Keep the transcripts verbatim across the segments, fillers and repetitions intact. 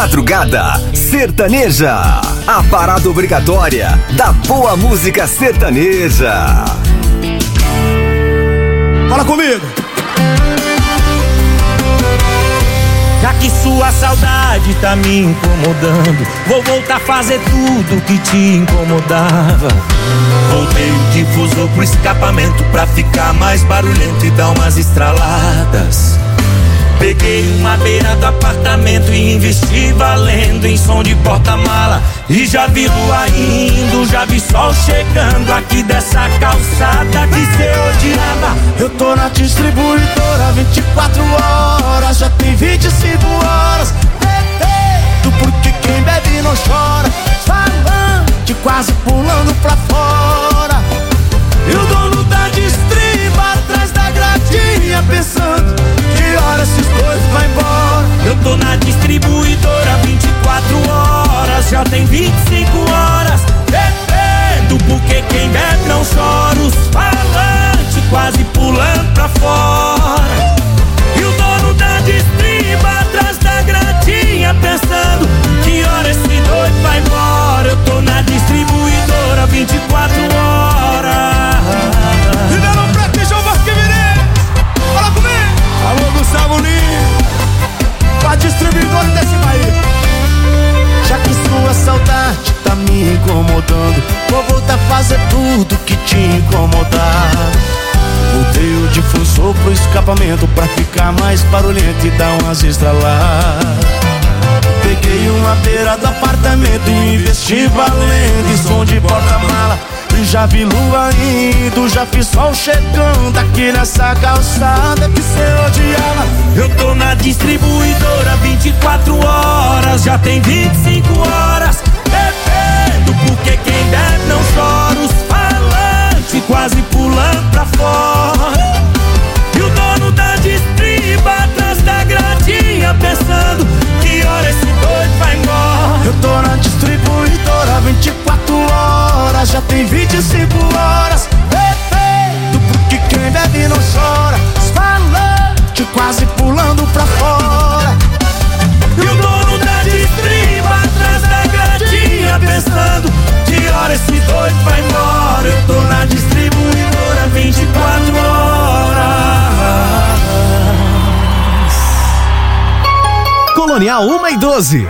Madrugada Sertaneja, a parada obrigatória da boa música sertaneja. Fala comigo! Já que sua saudade tá me incomodando, vou voltar a fazer tudo que te incomodava. Voltei o difusor pro escapamento pra ficar mais barulhento e dar umas estraladas. Peguei uma beira do apartamento e investi valendo em som de porta-mala. E já vi lua indo, já vi sol chegando aqui dessa calçada que cê odiava. Eu tô na distribuidora vinte e quatro horas, já tem vinte e cinco horas. Bebendo porque quem bebe não chora, falante quase pulando pra fora. E o dono da distriba atrás da gradinha pensando que hora esses dois vai embora. Eu tô na distribuidora vinte e quatro horas, já tem vinte e cinco horas. Bebendo porque quem bebe não chora, os falantes quase pulando pra fora. E o dono da distriba atrás da gradinha pensando que hora esse doido vai embora. Eu tô na distribuidora vinte e quatro horas. Ribeirão Preto e João Vasquevirê, fala comigo! Alô Gustavo Lima, pra distribuidora desse país. Já que sua saudade tá me incomodando, vou voltar a fazer tudo que te incomodar. Voltei o difusor pro escapamento pra ficar mais barulhento e dar umas estraladas. Peguei uma beira do apartamento e investi valendo em som de porta-mala. E já vi lua indo, já vi sol chegando aqui nessa calçada que cê odiava. Eu tô na distribuidora vinte e quatro horas, já tem vinte e cinco horas. Bebendo porque quem bebe não chora, os falantes quase pulando pra fora. E o dono da distriba atrás da gradinha pensando que hora esse doido vai embora. Eu tô na distribuidora vinte e quatro horas, já tem vinte e cinco horas. Bebendo porque quem bebe não chora, os falantes quase pulando pra fora. E o dono da distriba atrás da gradinha pensando que hora esse doido vai embora. Eu tô na distribuidora vinte e quatro horas. Colonial uma e doze.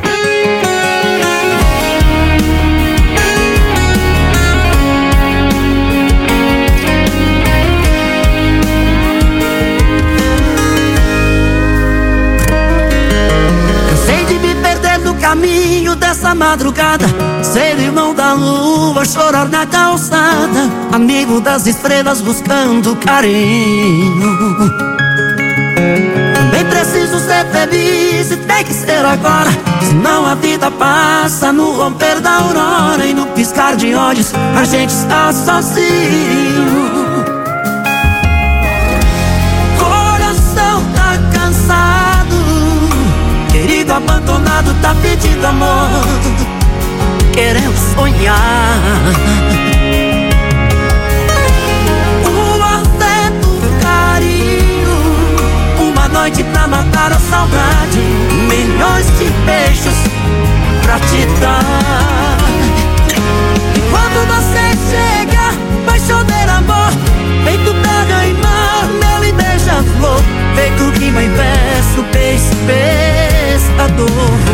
Cansei de me perder no caminho dessa madrugada, ser irmão da lua, chorar na calçada, amigo das estrelas buscando carinho. Também preciso ser feliz e tem que ser agora, senão a vida passa no romper da aurora. E no piscar de olhos a gente está sozinho. Coração tá cansado, querido abandonado tá pedindo amor, querendo sonhar. Noite pra matar a saudade, milhões de beijos pra te dar. E quando você chega, vai chover amor, feito terra e mar, mel e beija-flor, feito rima em verso, peixe pescador.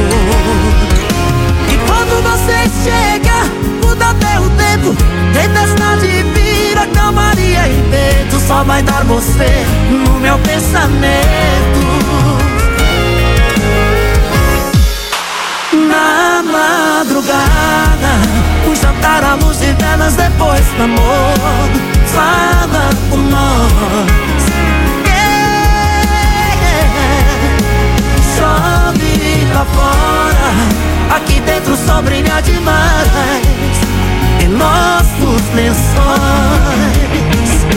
E quando você chega, muda até o tempo, tempestade vira calmaria e vento, só vai dar você no meu pensamento. Na madrugada, o jantar à luz de velas depois do amor, fala com nós. Yeah. Chove lá fora, aqui dentro o sol brilha demais em nossos lençóis.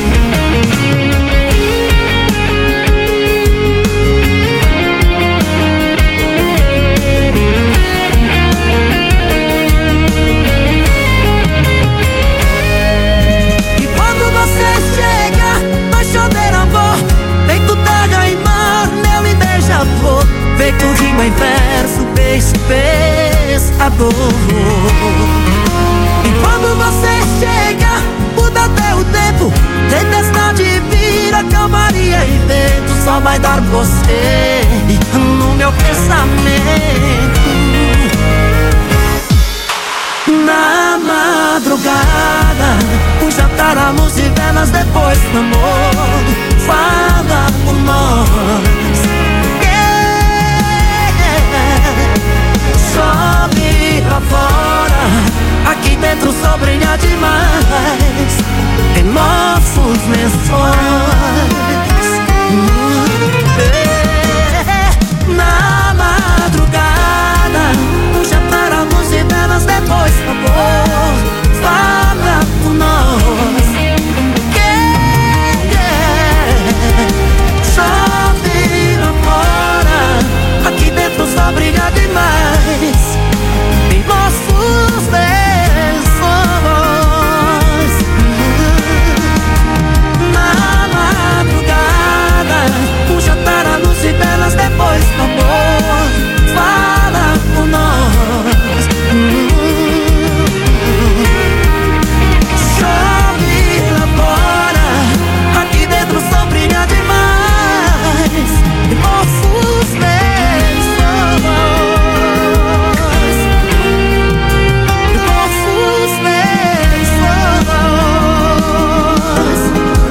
E quando você chega, vai chover amor, feito terra e mar, mel e beija-flor, feito rima em verso, beijo fez pescador. E quando você chega, muda até o tempo. Tempestade vira calmaria e vento. Só vai dar você no meu pensamento. Na madrugada, um jantar, a luz e velas, depois do amor. Fala por nós, yeah. Sobe pra fora, aqui dentro só brilha demais em nossos lençóis. Yeah. Na madrugada, um jantar, a luz e velas, depois do amor. Fala por nós, yeah, yeah. Chove lá fora, aqui dentro só brilha demais em nossos lençóis. Na madrugada, um jantar, a luz e velas, depois do amor. Fala por nós. Chove lá fora, aqui dentro só brilha demais em nossos lençóis. Nossos lençóis.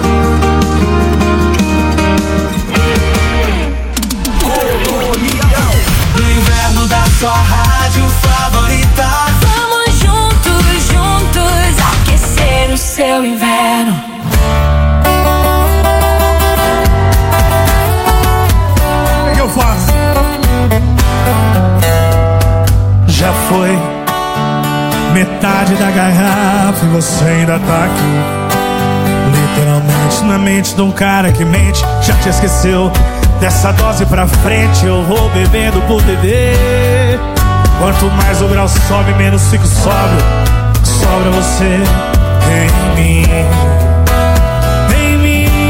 No inverno da sua rádio favorita. Vamos juntos, juntos, aquecer o seu inverno. O que eu faço? Já foi metade da garrafa e você ainda tá aqui. Literalmente na mente de um cara que mente. Já te esqueceu? Dessa dose pra frente eu vou bebendo por beber. Quanto mais o grau sobe, menos fico sóbrio. Sobra você em mim, em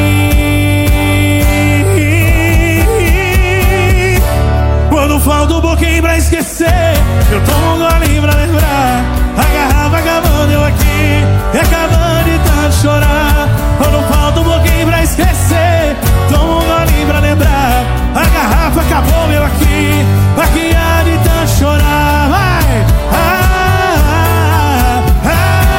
mim. Quando falta um pouquinho pra esquecer, eu tomo um golinho pra lembrar. A garrafa acabando, eu aqui, e acabando de tanto chorar. Quando falta um pouquinho pra esquecer, tomo um golinho pra lembrar. A garrafa acabou, eu aqui, aqui há de tanto chorar. Vai! Ah, ah,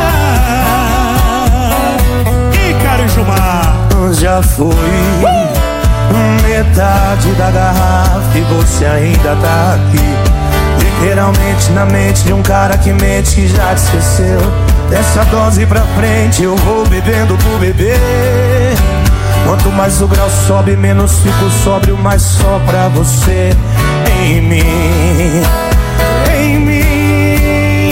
ah. E Carijumar Já foi metade da garrafa e você ainda tá aqui. Literalmente na mente de um cara que mente, que já te esqueceu. Dessa dose pra frente eu vou bebendo por beber. Quanto mais o grau sobe, menos fico sóbrio, mas só pra você em mim, em mim.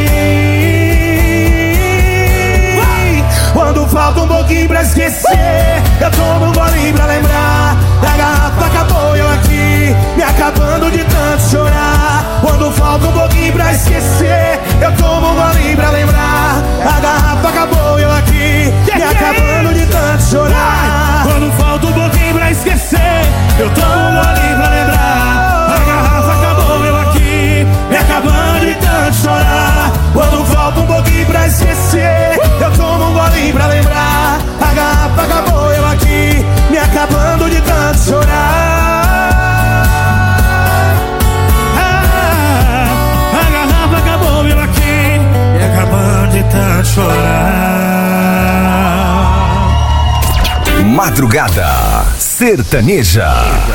Vai! Quando falta um pouquinho pra esquecer, eu tomo um golinho pra lembrar. A garrafa acabou, eu aqui, me acabando de tanto chorar. Quando falta um pouquinho pra esquecer, eu tomo um golinho pra lembrar. A garrafa acabou, eu aqui, me acabando de tanto chorar. Quando falta um pouquinho pra esquecer, eu tomo um golinho pra lembrar. A garrafa acabou, eu aqui, me acabando de tanto chorar. Quando falta um pouquinho pra esquecer, eu tomo um golinho pra lembrar. A garrafa acabou, eu aqui, me acabando de tanto chorar. Ah, a garrafa acabou, eu aqui, me acabando de tanto chorar. Madrugada Sertaneja.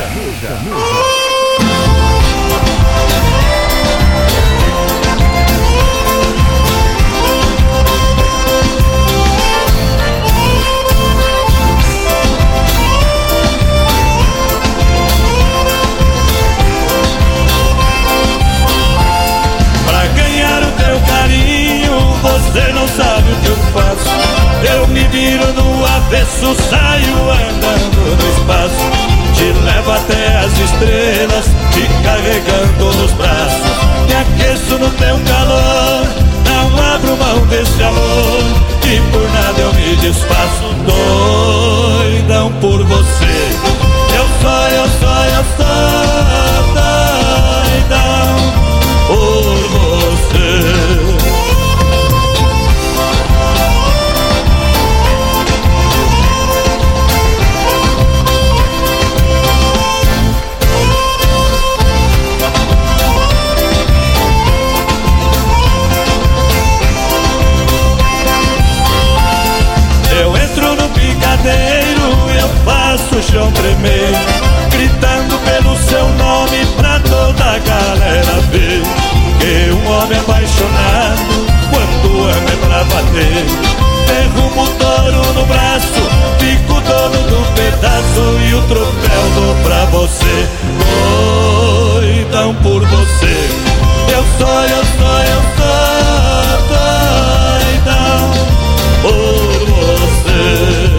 Pra ganhar o teu carinho, você não sabe o que eu faço. Eu me viro no avesso, saio andando no espaço. Te levo até as estrelas, te carregando nos braços. Me aqueço no teu calor, não abro mão desse amor. E por nada eu me desfaço, doidão por você. Eu sou, eu sou, eu sou doidão. homem apaixonado quando ama é pra bater. Derrubo o touro no braço, fico dono do pedaço e o troféu dou pra você. Doidão por você, eu sou, eu sou, eu sou doidão por você.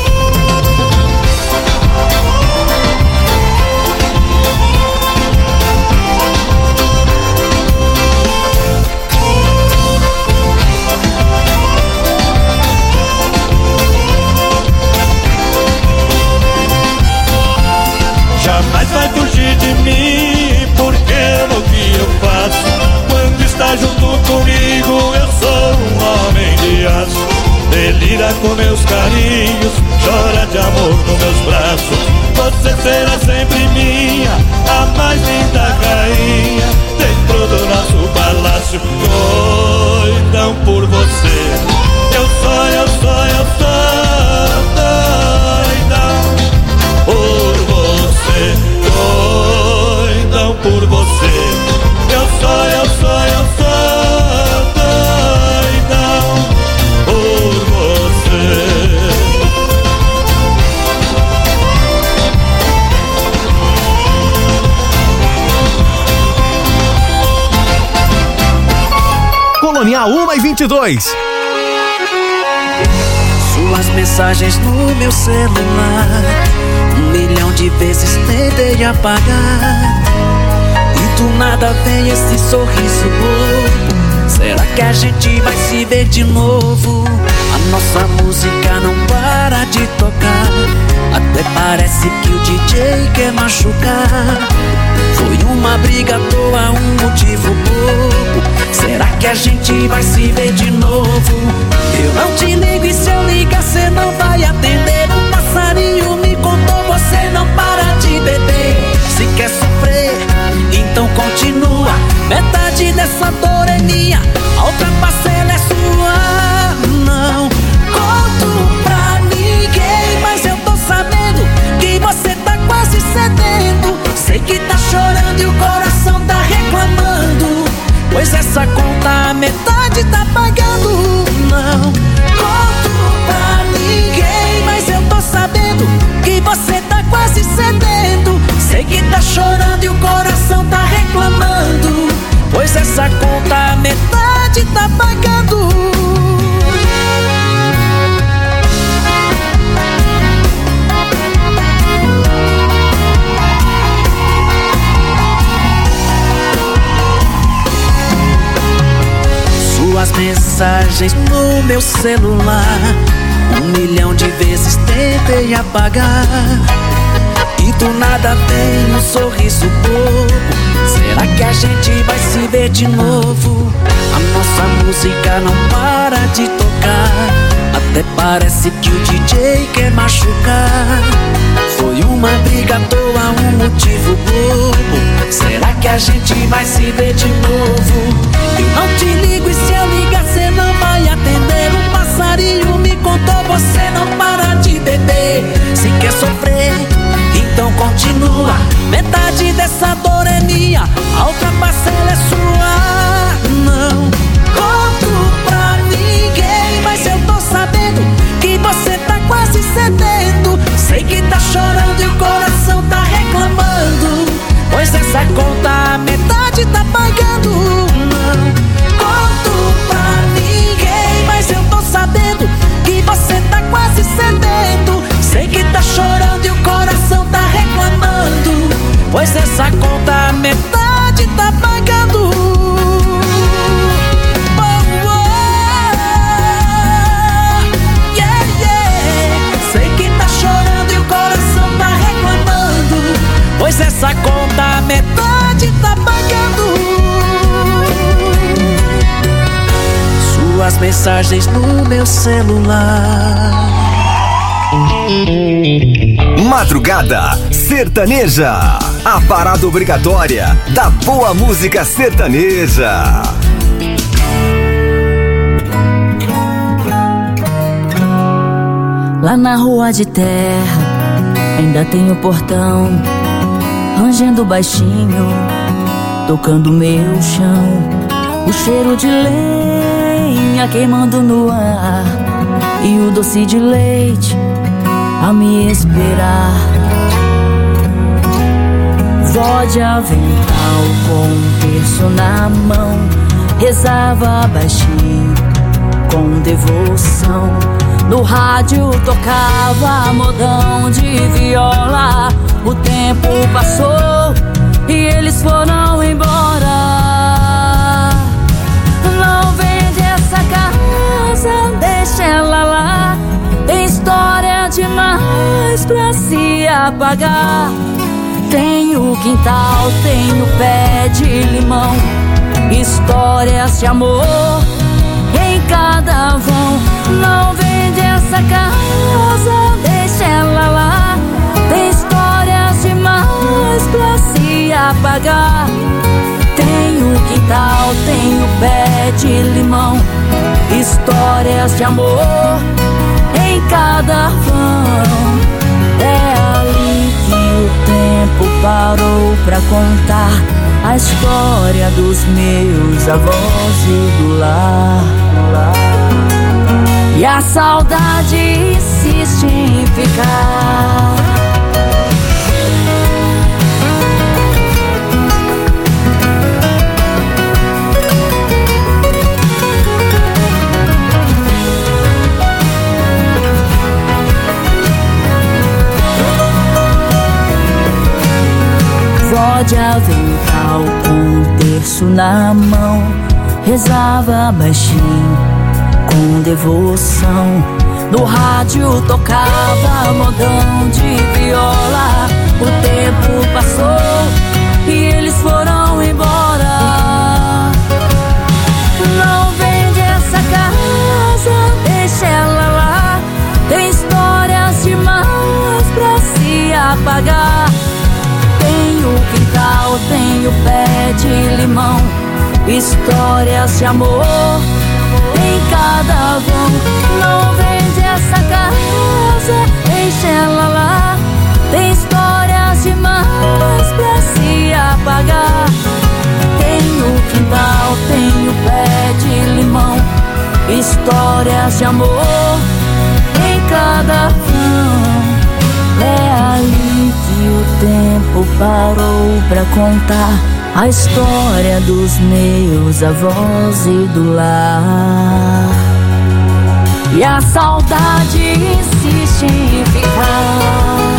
Jamais vai fugir de mim, porque no que eu faço, quando está junto comigo, eu sou um homem de aço. Delira com meus carinhos, chora de amor nos meus braços. Você será sempre minha, a mais linda rainha, dentro do nosso palácio. Doidão por você, eu sou, eu sou, eu sou doidão por você, doidão por você. Eu sou, eu sou, eu sou doidão por você. Colonial uma e vinte e dois. Suas mensagens no meu celular, um milhão de vezes tentei apagar, e do nada vem esse sorriso bobo. Será que a gente vai se ver de novo? A nossa música não para de tocar, até parece que o D J quer machucar. Foi uma briga à toa, um motivo bobo. Será que a gente vai se ver de novo? Eu não te ligo e se eu ligar cê não vai atender. Um passarinho me contou, você não para de beber. Se quer sofrer, então continua. Metade dessa dor é minha, a outra parcela é sua. Não conto pra ninguém, mas eu tô sabendo que você tá quase cedendo. Sei que tá chorando e o coração tá reclamando, pois essa conta a metade tá pagando. Não conto pra ninguém, mas eu tô sabendo que você tá quase cedendo. Sei que tá chorando e o coração tá reclamando, pois essa conta a metade tá pagando. Suas mensagens no meu celular, um milhão de vezes tentei apagar, e do nada vem um sorriso bobo. Será que a gente vai se ver de novo? A nossa música não para de tocar, até parece que o D J quer machucar. Foi uma briga à toa, um motivo bobo. Será que a gente vai se ver de novo? Eu não te ligo e se eu ligar cê não vai atender. Um passarinho me contou, você não para de beber. Se quer sofrer, então continua. Metade dessa dor é minha, a outra parcela é sua. Não conto pra ninguém, mas eu tô sabendo que você tá quase cedendo. Sei que tá chorando e o coração tá reclamando, pois essa conta a metade tá pagando. Não conto pra ninguém, mas eu tô sabendo que você tá quase cedendo. Sei que tá chorando e o coração tá reclamando, pois essa conta a metade tá pagando. Oh, oh, yeah, yeah. Sei que tá chorando e o coração tá reclamando, pois essa conta a metade tá pagando. Suas mensagens no meu celular. Madrugada Sertaneja, a parada obrigatória da boa música sertaneja. Lá na rua de terra ainda tem o portão, rangendo baixinho, tocando meu chão. o cheiro de lenha queimando no ar e o doce de leite a me esperar. Vó de avental com um terço na mão, rezava baixinho com devoção. No rádio tocava modão de viola. O tempo passou e eles foram embora. Não vende essa casa, deixa ela lá. Tem história demais pra se apagar. Tem o quintal, tem o pé de limão, histórias de amor em cada vão. Não vende essa casa, deixa ela lá. Tem histórias demais pra se apagar. Tem o quintal, tem o pé de limão, histórias de amor em cada vão. É ali que o tempo parou pra contar a história dos meus avós e do lar. E a saudade insiste em ficar. Vó de avental com um terço na mão, rezava baixinho com devoção. No rádio tocava modão de viola. O tempo passou e eles foram embora. Não vende essa casa, deixa ela lá. Tem histórias demais pra se apagar. Tem o quintal, tem o pé de limão, histórias de amor em cada vão. Não vende essa casa, deixa ela lá. Tem histórias demais pra se apagar. Tem o quintal, tem o pé de limão, histórias de amor em cada vão. É ali que o tempo parou pra contar a história dos meus avós e do lar. E a saudade insiste em ficar.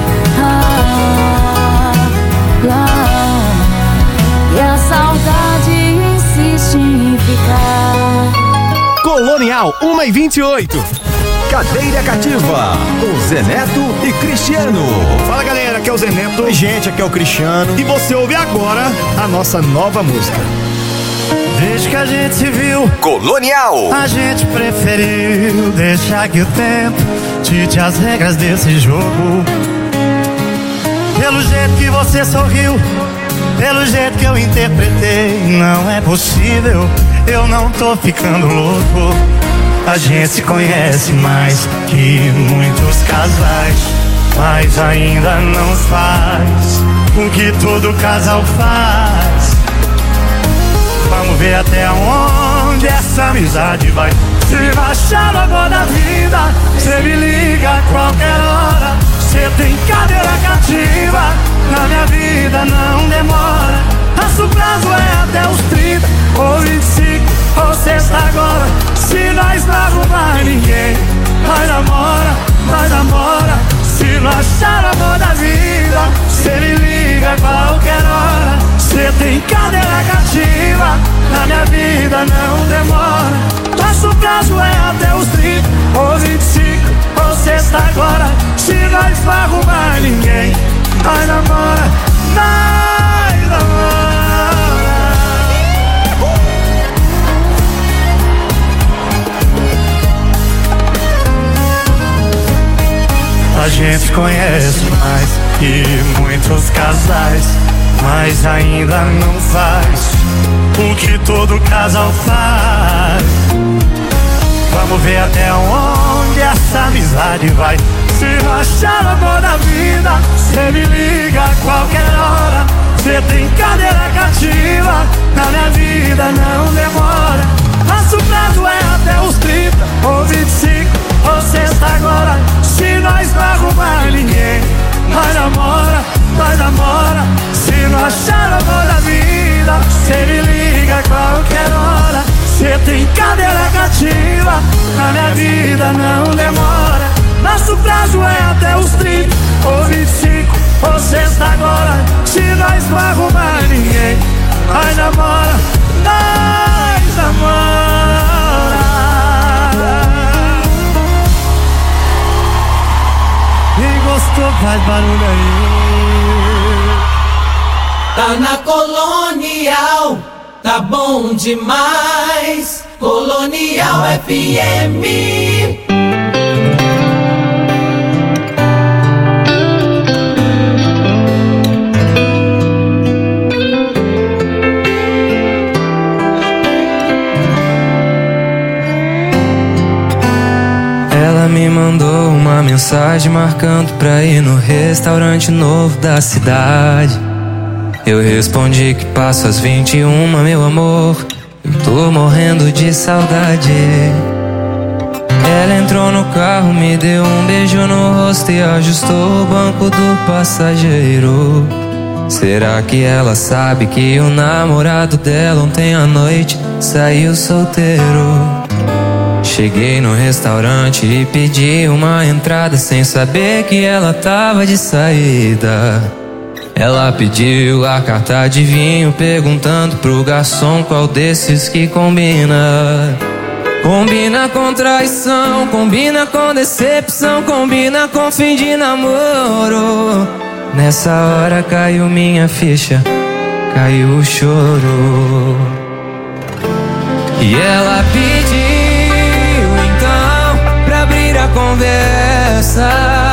Ah, lá. E a saudade insiste em ficar. Colonial, uma e vinte e oito. Cadeira Cativa, com Zé Neto e Cristiano. Fala galera, aqui é o Zé Neto. Oi gente, aqui é o Cristiano. E você ouve agora a nossa nova música. Desde que a gente se viu, Colonial, a gente preferiu deixar que o tempo dite as regras desse jogo. Pelo jeito que você sorriu, pelo jeito que eu interpretei, não é possível, eu não tô ficando louco. A gente se conhece mais que muitos casais, mas ainda não faz o que todo casal faz. Vamos ver até onde essa amizade vai. Se baixar no agora da vida, cê me liga a qualquer hora. Cê tem cadeira cativa, na minha vida não demora. Nosso prazo é até os trinta, ou vinte e cinco, ou sexta agora. Se nós não arrumar ninguém, nós namora, nós namora. Se não achar o amor da vida, cê me liga a qualquer hora. Cê tem cadeira cativa, na minha vida não demora. Nosso prazo é até os trinta, ou vinte e cinco, ou sexta agora. Se nós não arrumar ninguém, nós namora, nós namora. A gente conhece mais que muitos casais, mas ainda não faz o que todo casal faz. Vamos ver até onde essa amizade vai. Se não achar o amor da vida, cê me liga a qualquer hora. Cê tem cadeira cativa, na minha vida não faz barulho aí. Tá na Colonial, tá bom demais. Colonial F M. Ela me mandou uma mensagem marcando pra ir no restaurante novo da cidade. Eu respondi que passo às vinte e uma, meu amor, eu tô morrendo de saudade. Ela entrou no carro, me deu um beijo no rosto e ajustou o banco do passageiro. Será que ela sabe que o namorado dela ontem à noite saiu solteiro? Cheguei no restaurante e pedi uma entrada sem saber que ela tava de saída. Ela pediu a carta de vinho, perguntando pro garçom qual desses que combina. Combina com traição, combina com decepção, combina com fim de namoro. Nessa hora caiu minha ficha, caiu o choro. E ela pediu então pra abrir a conversa,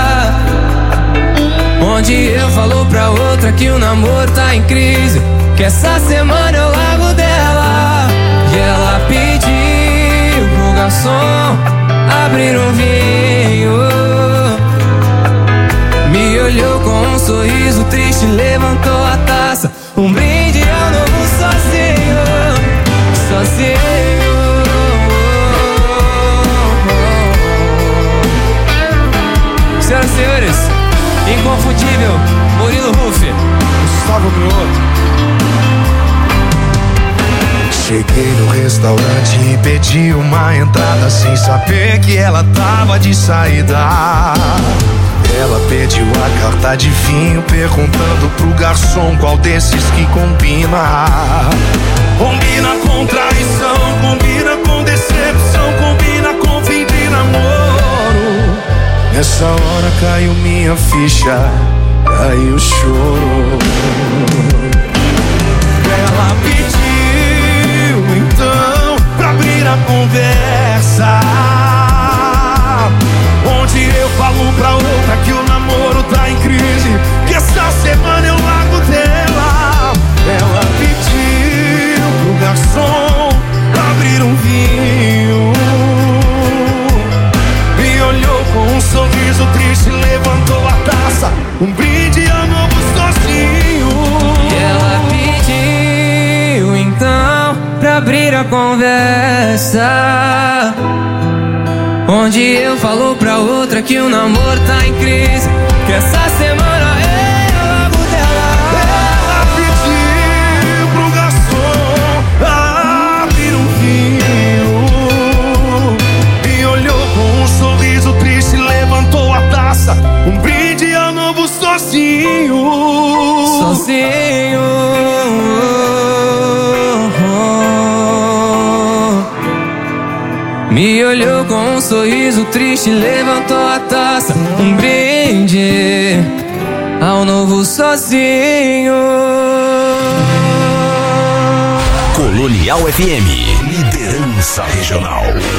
onde eu falo pra outra que o namoro tá em crise, que essa semana eu largo dela. E ela pediu pro garçom abrir um vinho, me olhou com um sorriso triste, levantou a taça, um brinde ao novo sozinho, sozinho. Senhoras e senhores, inconfundível Murilo Huff, Gustavo Mioto. Cheguei no restaurante e pedi uma entrada sem saber que ela tava de saída. Ela pediu a carta de vinho, perguntando pro garçom qual desses que combina. Combina com traição, combina com decepção, combina com fim de namoro. Nessa hora caiu minha ficha, caiu o choro. Ela pediu então pra abrir a conversa, onde eu falo pra outra que o namoro tá em crise, que essa semana eu largo dela. Ela pediu pro garçom abrir um vinho, me olhou com um sorriso triste, levantou a taça, um brinde ao novo sozinho. E ela pediu então pra abrir a conversa, onde eu falo pra outra que o namoro tá em crise, que essa semana eu largo dela. Ela pediu pro garçom abrir um vinho, me olhou com um sorriso triste, levantou a taça, um brinde ao novo sozinho. Sozinho. Me olhou com um sorriso triste, levantou a taça, um brinde ao novo sozinho. Colonial F M, liderança regional.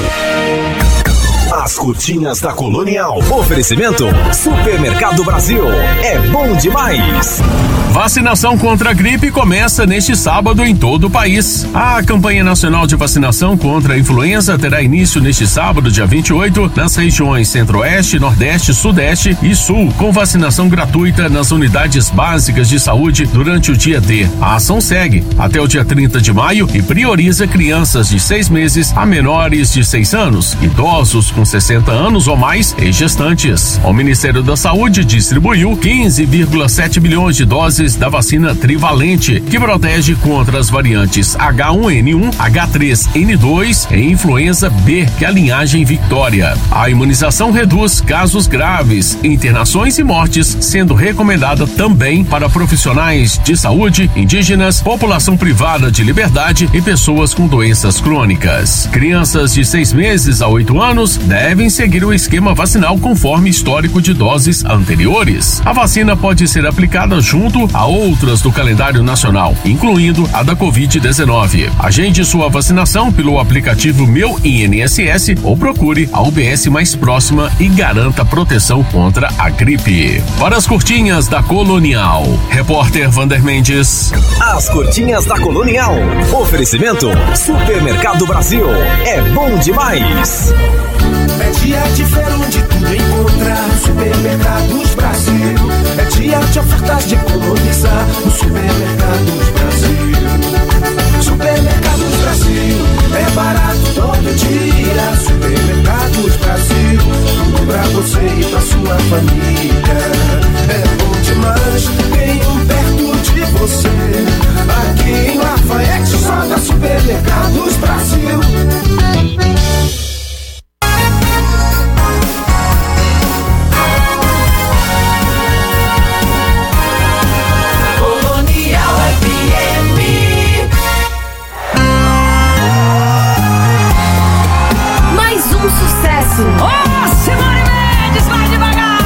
As curtinhas da Colonial. Oferecimento Supermercado Brasil. É bom demais. Vacinação contra a gripe começa neste sábado em todo o país. A campanha nacional de vacinação contra a influenza terá início neste sábado, dia vinte e oito, nas regiões Centro-Oeste, Nordeste, Sudeste e Sul, com vacinação gratuita nas unidades básicas de saúde durante o dia D. A ação segue até o dia trinta de maio e prioriza crianças de seis meses a menores de seis anos, idosos com sessenta anos ou mais e gestantes. O Ministério da Saúde distribuiu quinze vírgula sete milhões de doses da vacina trivalente, que protege contra as variantes H um N um, H três N dois e influenza B, que é a linhagem Victoria. A imunização reduz casos graves, internações e mortes, sendo recomendada também para profissionais de saúde, indígenas, população privada de liberdade e pessoas com doenças crônicas. Crianças de seis meses a oito anos devem devem seguir o esquema vacinal conforme histórico de doses anteriores. A vacina pode ser aplicada junto a outras do calendário nacional, incluindo a da covid dezenove. Agende sua vacinação pelo aplicativo Meu I N S S ou procure a U B S mais próxima e garanta proteção contra a gripe. Para as curtinhas da Colonial, repórter Vander Mendes. As curtinhas da Colonial. Oferecimento Supermercado Brasil. É bom demais. É dia de ver onde tudo encontrar. Supermercados Brasil. É dia de ofertas de economizar. No Supermercados Brasil. Supermercados Brasil. É barato todo dia. Supermercados Brasil. Tudo pra você e pra sua família. É bom demais. Tem um perto de você. Aqui em Lafayette só da Supermercados Brasil. Ô, oh, Simone Mendes, vai devagar,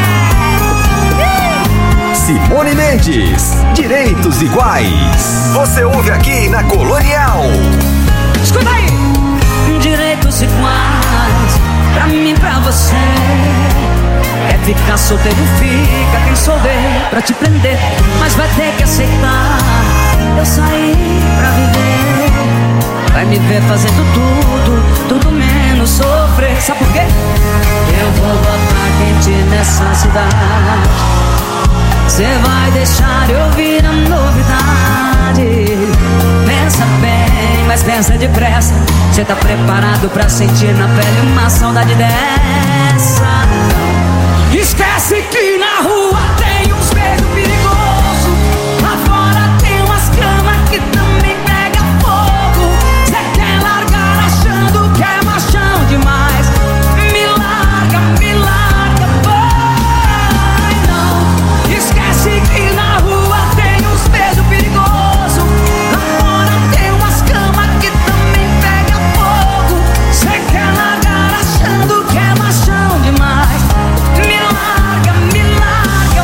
mulher! Simone Mendes, direitos iguais. Você ouve aqui na Colonial. Escuta aí! Direitos iguais, pra mim, pra você. É ficar solteiro, fica quem souber pra te prender. Mas vai ter que aceitar, eu saí pra viver. Vai me ver fazendo tudo, tudo menos sofrer. Sabe por quê? Eu vou botar quente nessa cidade. Cê vai deixar eu ouvir a novidade. Pensa bem, mas pensa depressa. Cê tá preparado pra sentir na pele uma saudade dessa? Não. Esquece que na rua tem uns beijos perigosos. Lá fora tem umas camas que também pega fogo. Cê quer largar achando que é machão demais. Me larga, me larga, vai não. Esquece que na rua tem uns beijos perigosos. Lá fora tem umas camas que também pega fogo. Cê quer largar achando que é machão demais. Me larga, me larga,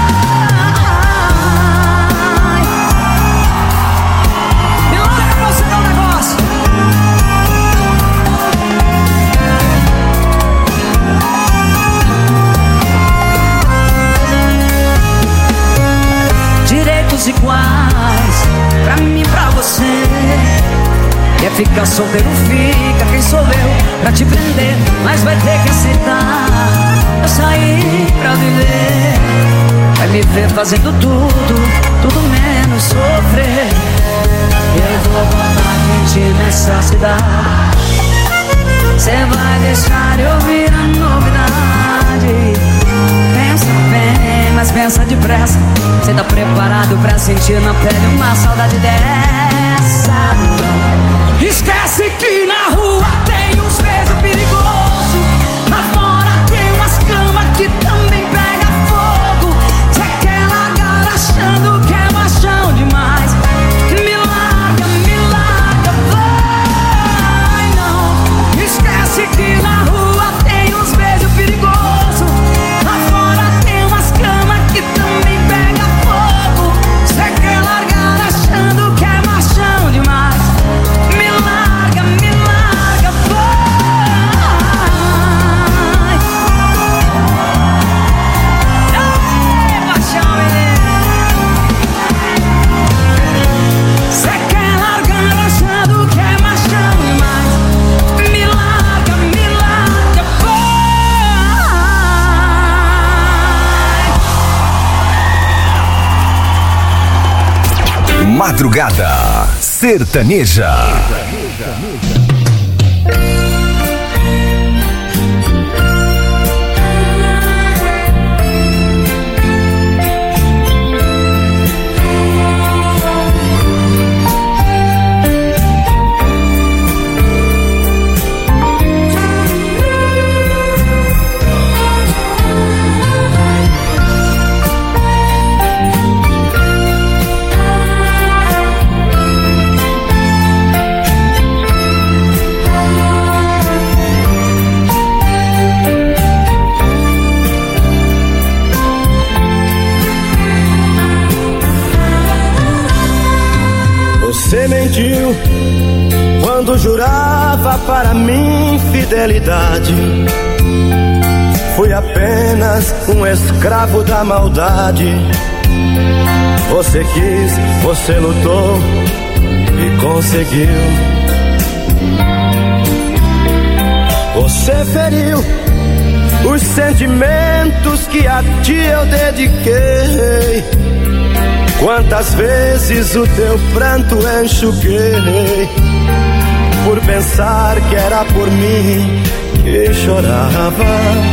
vai. Me larga pra você dar um negócio. Direitos iguais, pra mim e pra você. Quer ficar solteiro, fica quem sou eu pra te prender. Mas vai ter que aceitar, eu saí pra viver. Vai me ver fazendo tudo, tudo menos sofrer. Eu vou botar quente nessa cidade. Cê vai deixar eu ouvir a novidade. Pensa bem, mas pensa depressa. Cê tá preparado pra sentir na pele uma saudade dessa? Esquece que na rua tem uns beijos perigosos. Lá fora tem umas camas que também pega fogo. Cê quer largar achando que é machão demais. Me larga, me larga, vai não. Esquece que na rua tem uns beijos perigosos. Lá fora tem umas camas que também pega fogo. Cê quer largar achando que é machão demais. Me larga, me larga, vai. Ei, paixão, cê quer largar achando que é machão demais. Me larga, me larga, vai. Madrugada Sertaneja. Você mentiu quando jurava para mim fidelidade. Fui apenas um escravo da maldade. Você quis, você lutou e conseguiu. Você feriu os sentimentos que a ti eu dediquei. Quantas vezes o teu pranto enxuguei, por pensar que era por mim que chorava.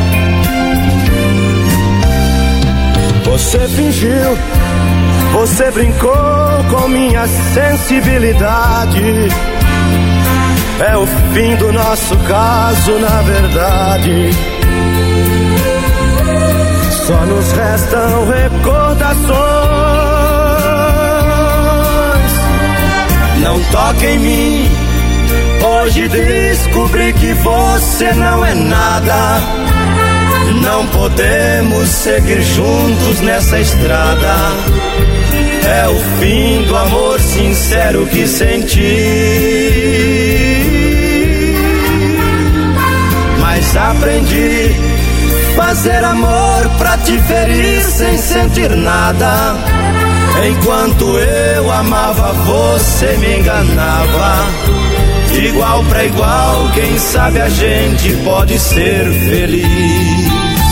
Você fingiu, você brincou com minha sensibilidade. É o fim do nosso caso, na verdade. Só nos restam recordações. Não toque em mim. Hoje descobri que você não é nada. Não podemos seguir juntos nessa estrada. É o fim do amor sincero que senti. Mas aprendi fazer amor pra te ferir sem sentir nada. Enquanto eu amava, você me enganava. De igual pra igual, quem sabe a gente pode ser feliz.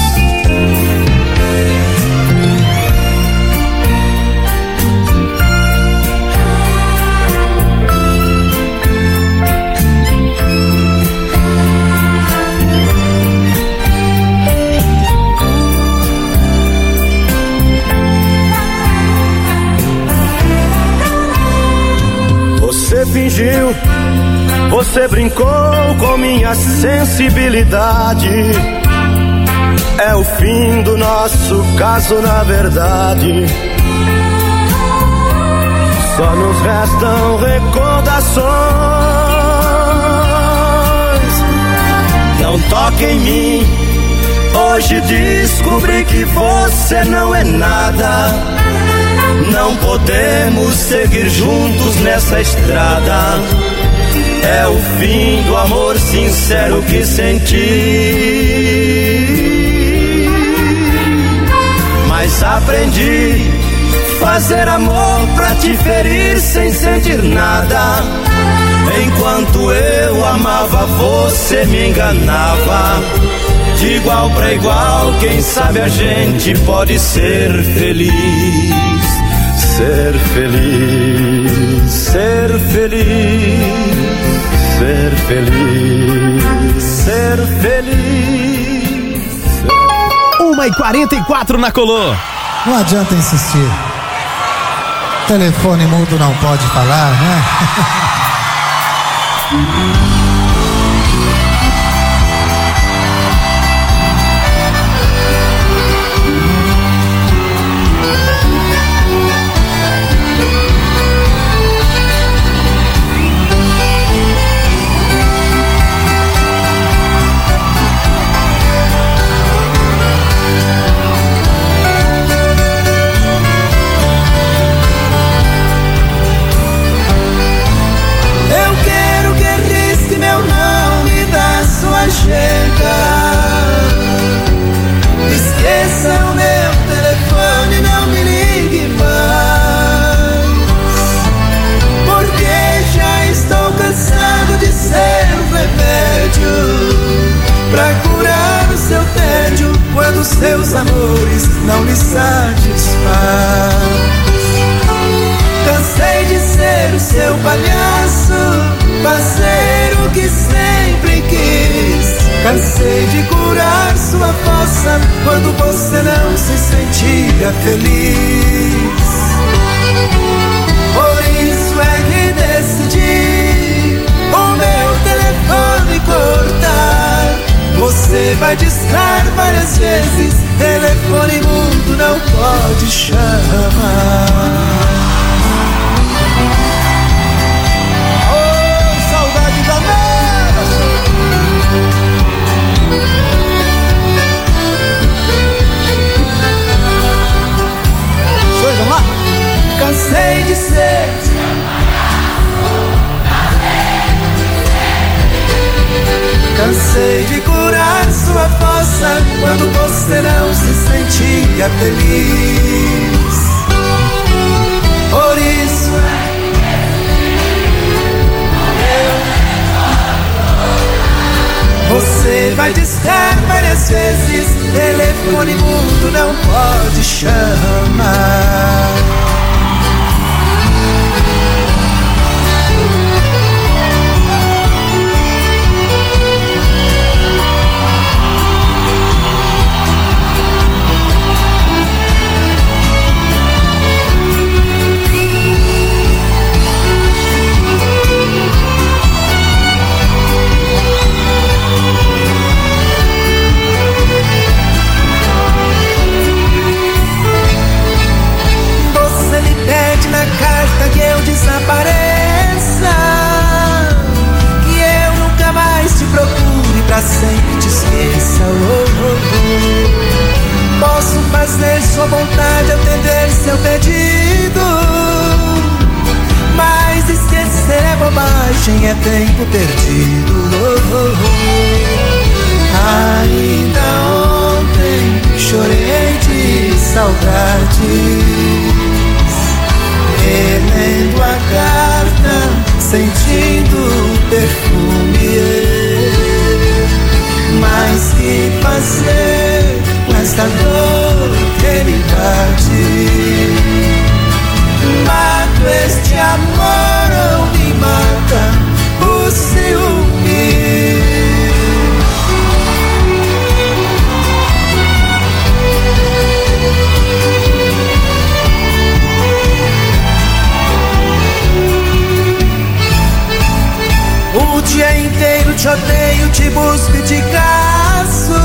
Você fingiu, você brincou com minha sensibilidade. É o fim do nosso caso, na verdade. Só nos restam recordações. Não toque em mim. Hoje descobri que você não é nada. Não podemos seguir juntos nessa estrada. É o fim do amor sincero que senti. Mas aprendi fazer amor pra te ferir sem sentir nada. Enquanto eu amava, você me enganava. De igual pra igual, quem sabe a gente pode ser feliz. Ser feliz, ser feliz, ser feliz, ser feliz. uma e quarenta e quatro na Colô. Não adianta insistir. Telefone mudo não pode falar, né? Esqueça o meu telefone, não me ligue mais, porque já estou cansado de ser um remédio pra curar o seu tédio quando seus amores não lhe satisfaz. Cansei de ser o seu palhaço, fazer o que sempre quis. Cansei de curar sua fossa quando você não se sentia feliz. Por isso é que decidi o meu telefone cortar. Você vai discar várias vezes, telefone mudo não pode chamar. Cansei de ser dia feliz. Por isso você vai discar várias vezes, telefone mudo não pode chamar. Na carta que eu desapareça, que eu nunca mais te procure, pra sempre te esqueça. Oh, oh, oh. Posso fazer sua vontade, atender seu pedido, mas esquecer é bobagem, é tempo perdido. Oh, oh, oh. Ainda ontem chorei de saudade, relendo a carta, sentindo o perfume. Mas que fazer com esta dor que me invade? Mato este amor ou me mata o ciúme? O dia inteiro te odeio, te busco e te caço,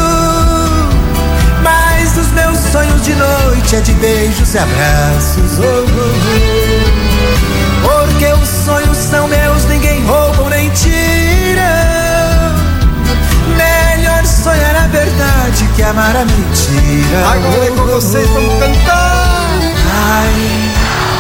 mas os meus sonhos de noite é de beijos e abraços. Oh, oh, oh. Porque os sonhos são meus, ninguém rouba nem tira. Melhor sonhar a verdade que amar a mentira. Agora é com vocês, vamos cantar. Ai,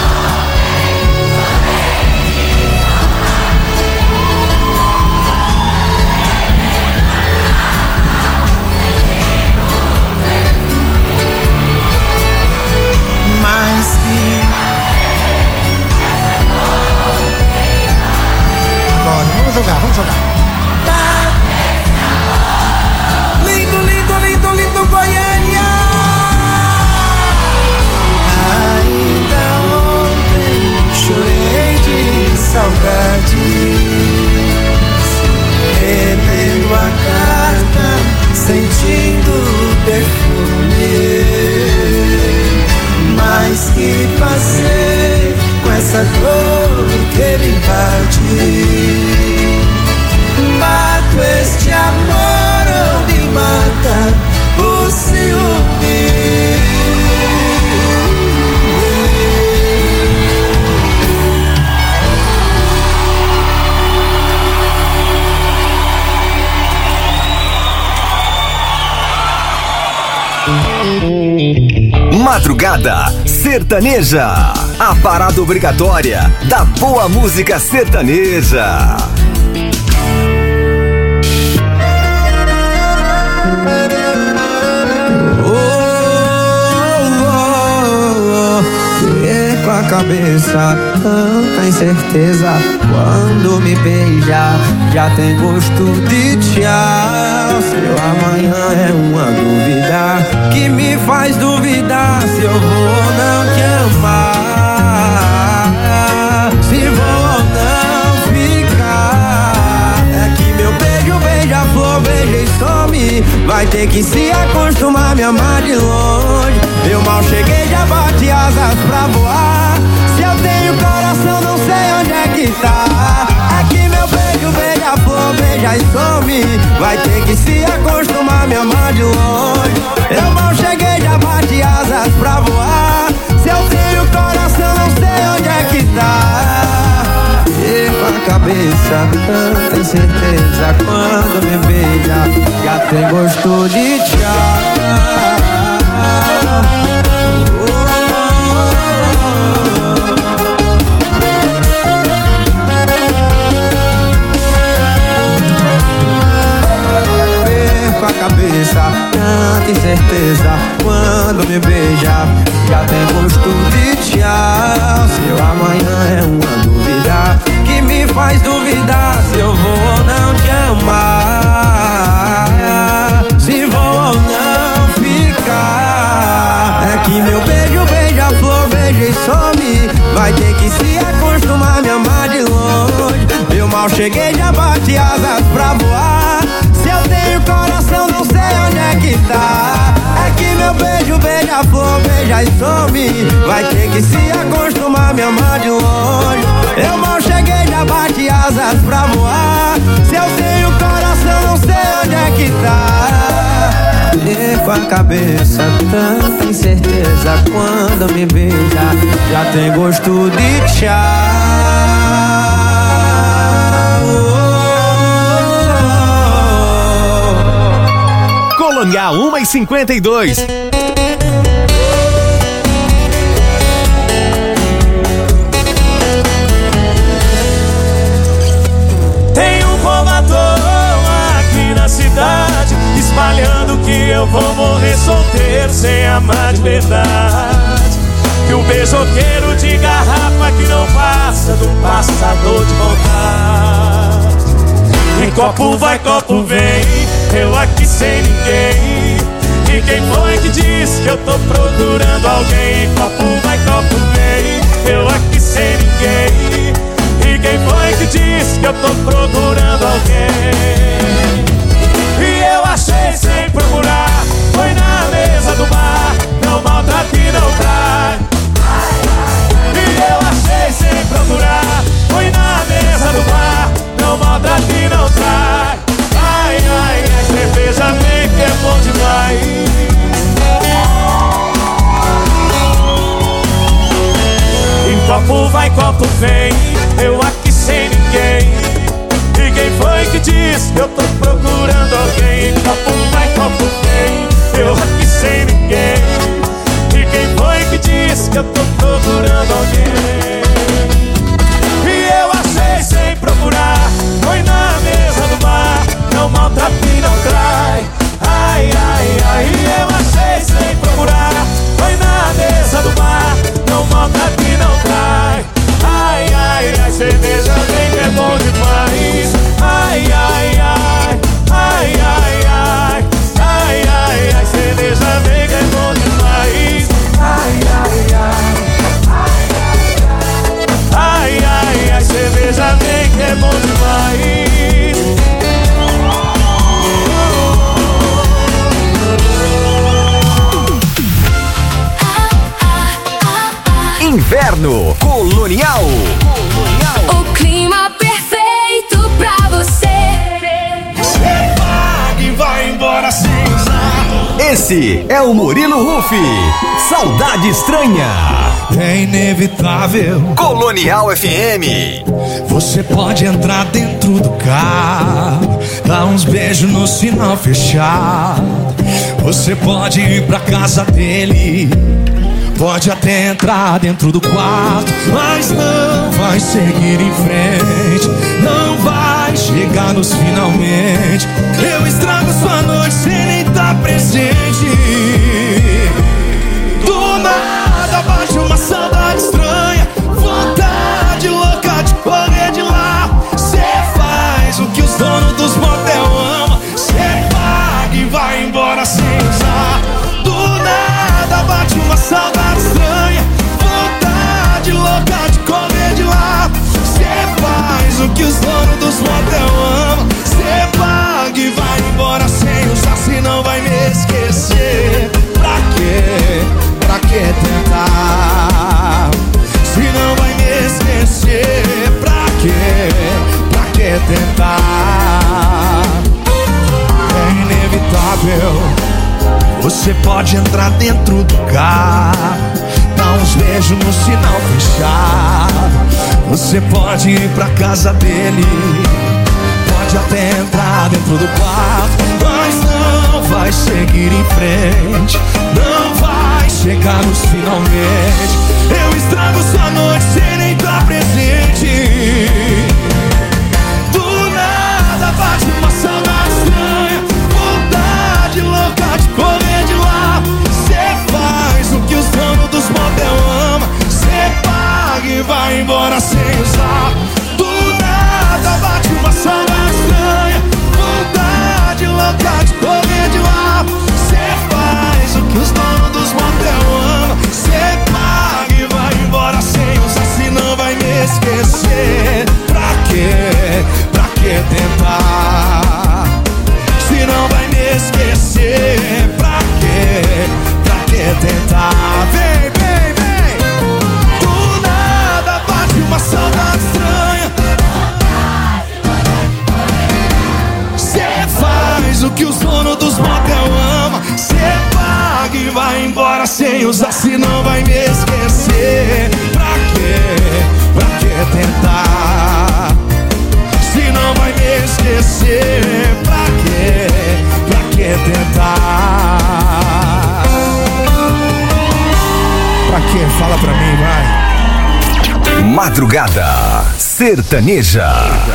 Vamos jogar, vamos jogar. Lindo, lindo, lindo, lindo Goiânia. Ainda ontem chorei de saudades, relendo a carta, sentindo o perfume. Mas que fazer com essa dor que me invade? Mato este amor ou me mata o ciúme? Madrugada Sertaneja, a parada obrigatória da boa música sertaneja. Com a cabeça, tanta incerteza. Quando me beija, já tem gosto de tchau. Seu amanhã é uma dúvida que me faz duvidar se eu vou ou não te amar, se vou ou não ficar. É que meu beijo, beija-flor, beija e some. Vai ter que se acostumar a me amar de longe. Eu mal cheguei, já bate asas pra voar. Se eu tenho coração, não sei onde é que tá. É que meu beijo, beija-flor, beija e some. Vai ter que se acostumar a me amar de longe. Eu mal cheguei, já bate asas pra voar. Se eu tenho coração, não sei onde é que tá. E com a cabeça, tanta incerteza. Quando me beija, já tem gosto de tchau. Perco a cabeça, tanta incerteza. Quando me beija, faz duvidar se eu vou ou não te amar, se vou ou não ficar. É que meu beijo beija-flor, beija e some. Vai ter que se acostumar a me amar de longe. Eu mal cheguei, já bate asas pra voar. Se eu tenho coração, não sei onde é que tá. É que meu beijo beija-flor, beija e some. Vai ter que se acostumar a me amar de longe. Eu mal cheguei, já bate asas pra voar. Se eu tenho coração, não sei onde é que tá. Perco a cabeça, tanta incerteza. Quando me beija, já tem gosto de chá. Colonial uma e cinquenta e dois. Tem um povo à toa aqui na cidade, espalhando que eu vou morrer solteiro sem amar de verdade. Que o beijoqueiro de garrafa que não passa do passador de vontade. E copo vai, copo vem, eu aqui sem ninguém. E quem foi que disse que eu tô procurando alguém? Copo vai, copo vem, eu aqui sem ninguém. E quem foi que disse que eu tô procurando alguém? E eu achei sem procurar, foi na mesa do bar. Não maltrata e não trai. E eu achei sem procurar, foi na mesa do bar. Não maltrata e não trai. Ai, ai, ai, cerveja vem que é bom demais. E copo vai, copo vem, eu aqui sem ninguém. E quem foi que disse que eu tô procurando alguém? Copo vai, copo vem, eu aqui sem ninguém. E quem foi que disse que eu tô procurando alguém? E eu achei sem procurar, foi na mesa do bar. Não maltrata e não trai. Ai, ai, ai, eu achei sem procurar, foi na mesa do bar. Não maltrata e não trai. Ai, ai, ai, cerveja vem que é bom demais. Ai, ai, ai, ai, ai, ai. Ai, ai, ai, cerveja vem que é bom demais. Ai, ai, ai. Ai, ai, ai, cerveja vem que é bom demais. Inverno Colonial. O clima perfeito pra você. Você paga e vai embora sem usar. Esse é o Murilo Rufi. Saudade Estranha. É inevitável. Colonial F M. Você pode entrar dentro do carro, dar uns beijos no sinal fechado. Você pode ir pra casa dele, pode até entrar dentro do quarto, mas não vai seguir em frente, não vai chegar nos finalmente. Eu estrago sua noite sem nem estar presente. Do nada bate uma saudade estranha, vontade louca de correr de lá. Cê faz o que os donos dos motel amam, cê paga e vai embora sem usar. Do nada bate uma saudade estranha, vontade louca de correr de lá. Cê faz o que os donos dos motel amam, cê paga e vai embora sem usar. Se não vai me esquecer, pra quê? Pra que tentar? Se não vai me esquecer, pra quê? Pra que tentar? É inevitável. Você pode entrar dentro do carro, dar uns beijos no sinal fechado. Você pode ir pra casa dele, pode até entrar dentro do quarto, mas não vai seguir em frente, não vai chegar nos finalmente. Eu estrago sua noite sem nem estar presente. Do nada bate uma saudade estranha, vontade louca de correr de lá. Cê faz o que os donos dos motel amam, cê paga e vai embora sem usar. Do nada usar se não vai me esquecer? Pra quê? Pra que tentar? Se não vai me esquecer, pra quê? Pra que tentar? Pra quê? Fala pra mim, vai. Madrugada Sertaneja.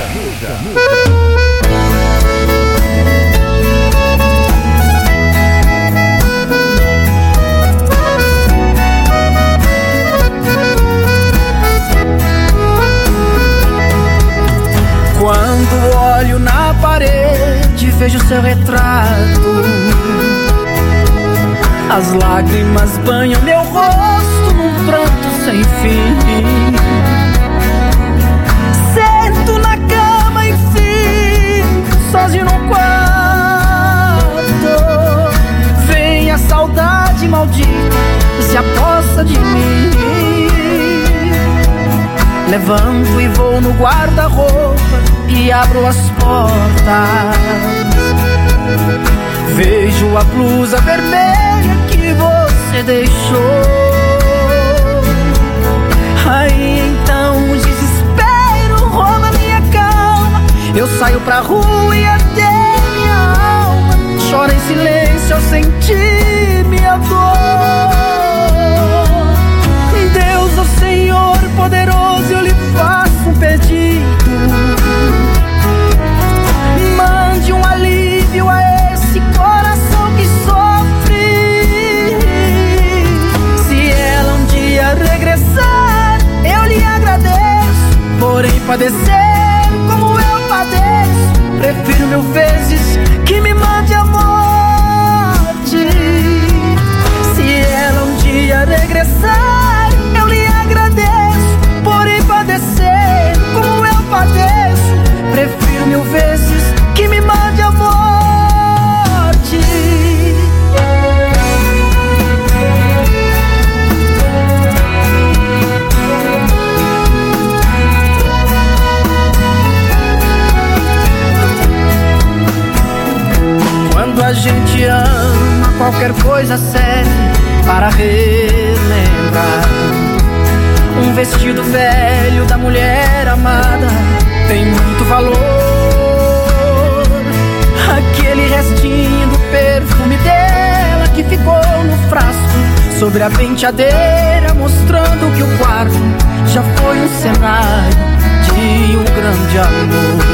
Quando olho na parede, vejo seu retrato. As lágrimas banham meu rosto num pranto sem fim. Sento na cama e fico sozinho no quarto. Vem a saudade maldita e se aposta de mim. Levanto e vou no guarda-roupa e abro as portas. Vejo a blusa vermelha que você deixou. Aí então o desespero rouba minha calma. Eu saio pra rua e até minha alma chora em silêncio ao sentir minha dor. Deus, ó Senhor poderoso, eu lhe faço um pedido. Mande um alívio a esse coração que sofre. Se ela um dia regressar, eu lhe agradeço. Porém padecer como eu padeço, prefiro mil vezes que me mande a morte. Se ela um dia regressar, eu lhe agradeço. Porém padecer como eu padeço, prefiro mil vezes que me mande a morte. Quando a gente ama, qualquer coisa serve para relembrar. Um vestido velho da mulher amada tem muito valor. Aquele restinho do perfume dela que ficou no frasco sobre a penteadeira, mostrando que o quarto já foi um cenário de um grande amor.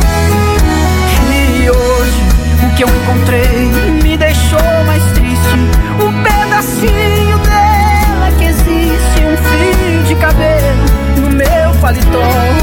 E hoje o que eu encontrei me deixou mais triste. Um pedacinho dela que existe, um fio de cabelo no meu paletó.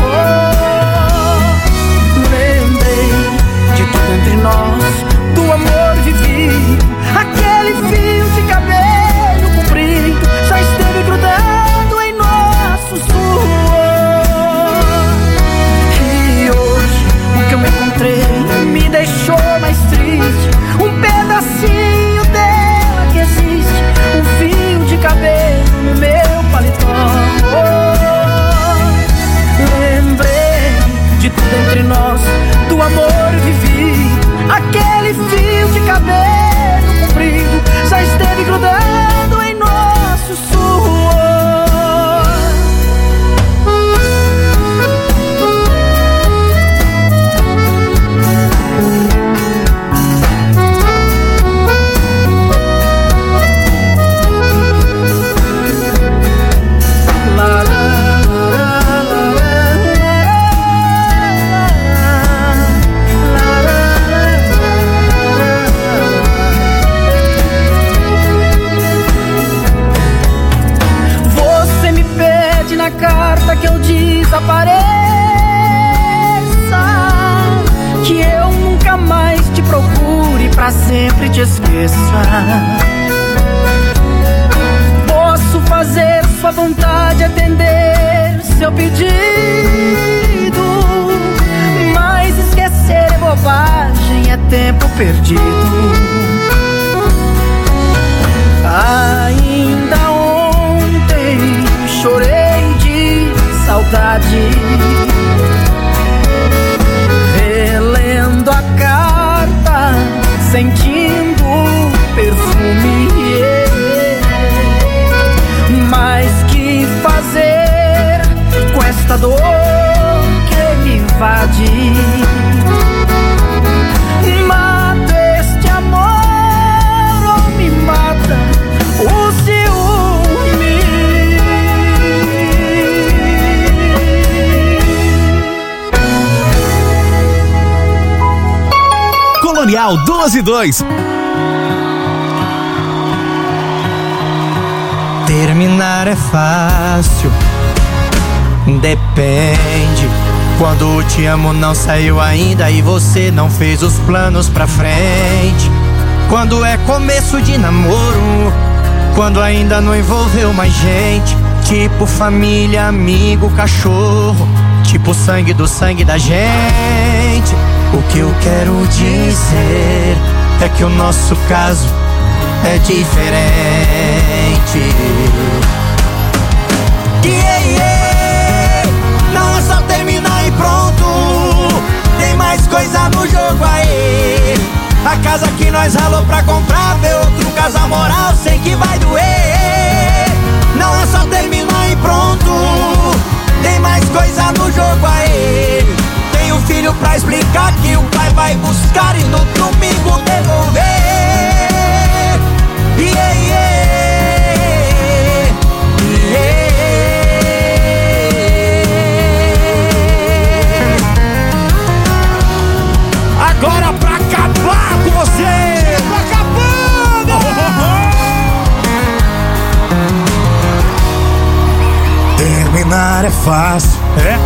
Lembrei de tudo entre nós, do amor vivido. Aquele fio de cabelo comprido já esteve grudado em nosso suor. E hoje o que eu encontrei me deixou mais triste. Um pedacinho dela que existe, um fio de cabelo no meu paletó. Lembrei de tudo entre nós, do amor vivido. Aquele fio de cabelo comprido já esteve grudado em nosso suor. Na carta que eu desapareça, que eu nunca mais te procure, pra sempre te esqueça. Posso fazer sua vontade, atender seu pedido, mas esquecer é bobagem, é tempo perdido. Ainda ontem chorei saudade, relendo a carta, sentindo o perfume. Colonial doze e dois. Terminar é fácil, depende. Quando o te amo não saiu ainda e você não fez os planos pra frente. Quando é começo de namoro, quando ainda não envolveu mais gente. Tipo família, amigo, cachorro, tipo sangue do sangue da gente. O que eu quero dizer é que o nosso caso é diferente. Yeah, yeah. Não é só terminar e pronto, tem mais coisa no jogo aí. A casa que nós ralou pra comprar, ver outro casal moral, sei que vai doer. Não é só terminar e pronto, tem mais coisa no jogo aí. Tem um filho pra explicar que o pai vai buscar e no domingo devolver. Yeah, yeah. Agora pra acabar com você! Tô acabando! Terminar é fácil, é?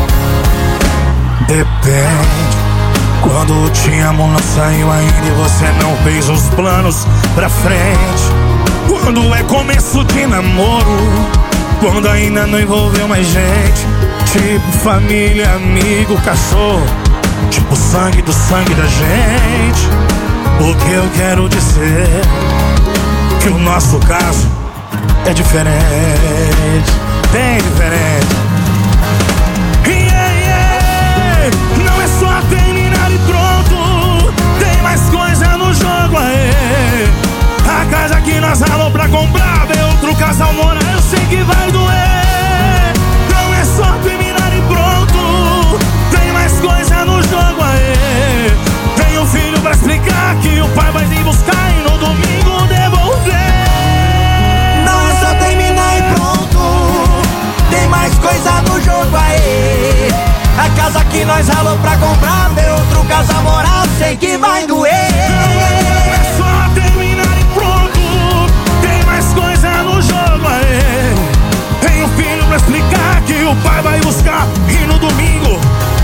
Depende. Quando o te amo não saiu ainda e você não fez os planos pra frente. Quando é começo de namoro, quando ainda não envolveu mais gente. Tipo família, amigo, cachorro, tipo sangue do sangue da gente. O que eu quero dizer que o nosso caso é diferente, bem diferente. Yeah, yeah. Não é só terminar e pronto, tem mais coisa no jogo aí. A casa que nós ralou pra comprar, ver outro casal morar, eu sei que vai doer. Não é só terminar e pronto, tem mais coisa no jogo aí. Tem um filho pra explicar que o pai vai vir buscar e no domingo devolver. Não é só terminar e pronto, tem mais coisa no jogo aí. A casa que nós ralou pra comprar, ver outro casal morar, sei que vai doer. Não é só terminar e pronto, tem mais coisa no jogo aí. Tem um filho pra explicar que o pai vai buscar e no domingo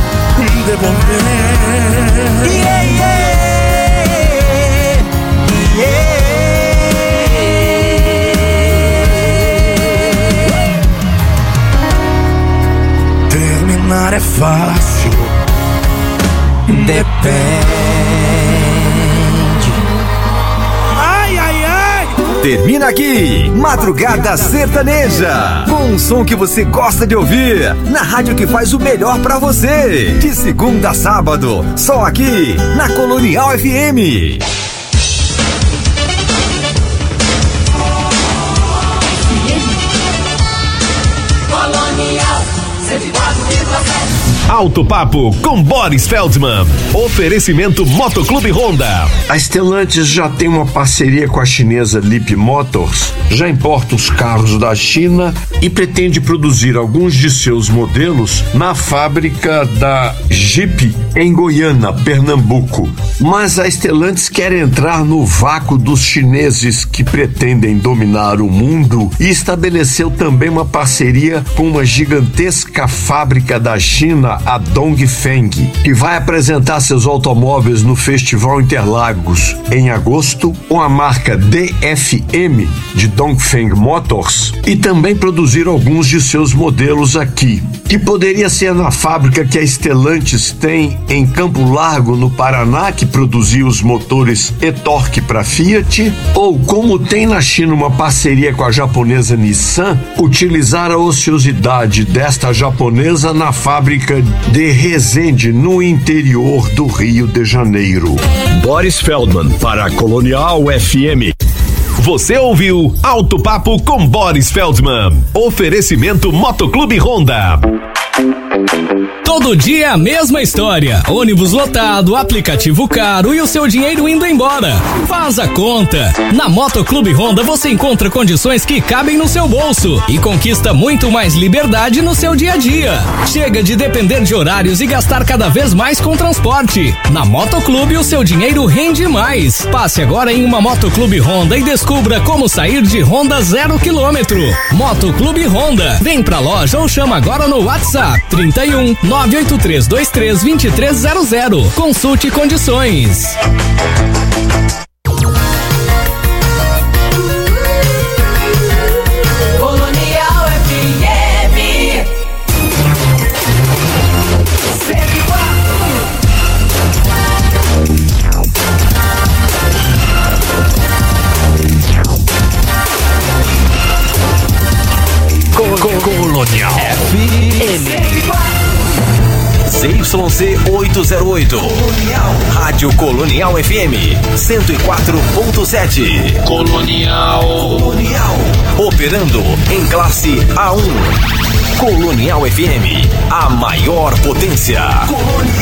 devolver. Yeah, yeah. Yeah. Terminar é fácil, depende. Ai, ai, ai. Termina aqui, Madrugada Sertaneja, com um som que você gosta de ouvir, na rádio que faz o melhor pra você. De segunda a sábado, só aqui, na Colonial F M. Alto Papo com Boris Feldman. Oferecimento Motoclube Honda. A Stellantis já tem uma parceria com a chinesa Lip Motors, já importa os carros da China e pretende produzir alguns de seus modelos na fábrica da Jeep em Goiânia, Pernambuco. Mas a Stellantis quer entrar no vácuo dos chineses que pretendem dominar o mundo e estabeleceu também uma parceria com uma gigantesca fábrica da China, a Dongfeng, que vai apresentar seus automóveis no Festival Interlagos em agosto com a marca D F M de Dongfeng Motors e também produzir alguns de seus modelos aqui, que poderia ser na fábrica que a Stellantis tem em Campo Largo, no Paraná, que produzia os motores e-Torque para Fiat, ou como tem na China uma parceria com a japonesa Nissan, utilizar a ociosidade desta japonesa na fábrica de Resende, no interior do Rio de Janeiro. Boris Feldman para a Colonial F M. Você ouviu Alto Papo com Boris Feldman. Oferecimento Motoclube Honda. Todo dia a mesma história. Ônibus lotado, aplicativo caro e o seu dinheiro indo embora. Faz a conta. Na Motoclube Honda você encontra condições que cabem no seu bolso e conquista muito mais liberdade no seu dia a dia. Chega de depender de horários e gastar cada vez mais com transporte. Na Motoclube o seu dinheiro rende mais. Passe agora em uma Motoclube Honda e descubra como sair de Honda zero quilômetro. Motoclube Honda. Vem pra loja ou chama agora no WhatsApp trinta e um, nove oito três dois três, dois três zero zero. Consulte condições. Colonial F M. Colonial F M. Z Y C oitocentos e oito. Colonial. Rádio Colonial F M cento e quatro ponto sete. Colonial. Colonial. Operando em classe A um. Colonial F M, a maior potência. Colonial.